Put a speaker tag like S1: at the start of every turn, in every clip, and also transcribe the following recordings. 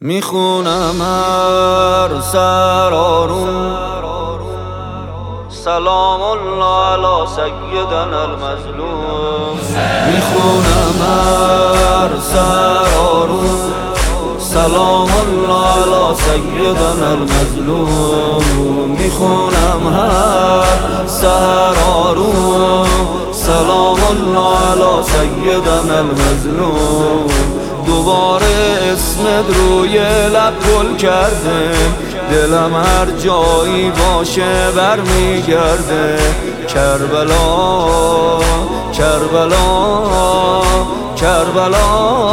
S1: میخونم هر سر آروم سلام الله علی سیدنا المظلوم. میخونم هر سر آروم سلام الله علی سیدنا المظلوم. میخونم هر سر آروم سلام الله علی سیدنا المظلوم. دوباره اسمت روی لب گل کرده، دلم هر جایی باشه برمیگرده. کربلا کربلا کربلا،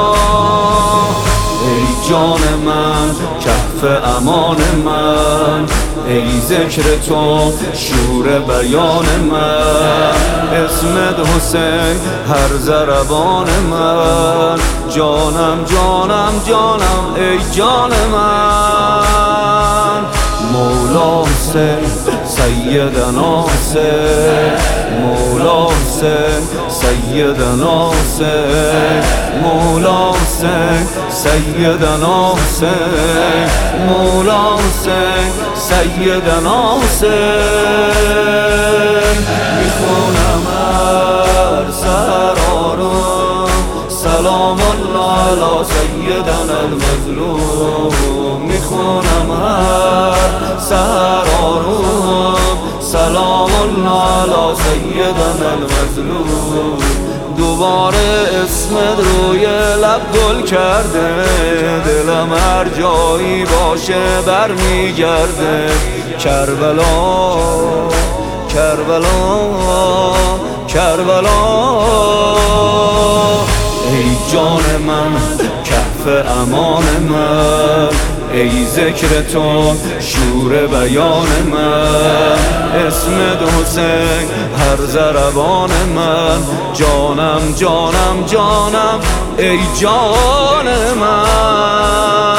S1: ای جان من کهف امان من، ای ذکر تو شور بیان من. اسمت حسین هر ضربان من، جانم جانم جانم ای جان من. مولا حسین سیدنا حسین، مولا حسین سیدنا حسین، مولا حسین سیدنا حسین، مولا حسین سیدنا حسین. میخونم هر سر آروم سلام الله علی سیدنا المظلوم. میخونم هر سر آروم سلام الله علی سیدنا المظلوم. دوباره اسمت روی لب گل کرده، دلم هر جایی باشه برمیگرده. کربلا کربلا کربلا، ای جان من کهف امان من، ای ذکر تو شور بیان من. اسمت حسین هر ضربان من، جانم جانم جانم ای جان من.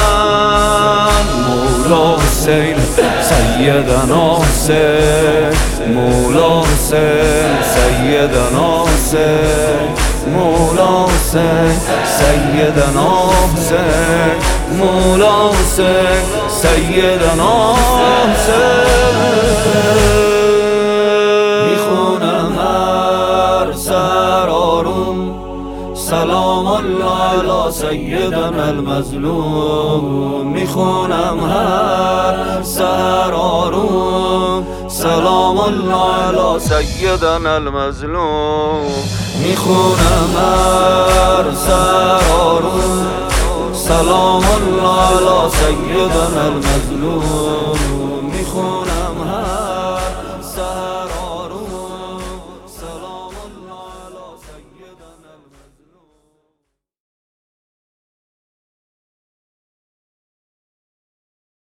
S1: مولا حسین سیدنا حسین، مولا حسین سیدنا حسین، مولا حسین سیدنا حسین، مولا حسین سیدنا حسین. میخونم هر سر آروم سلام الله علی سیدنا المظلوم. میخونم هر سر آروم سلام الله علی سیدنا المظلوم. میخونم هر سر آروم سلام الله علی سیدنا المظلوم.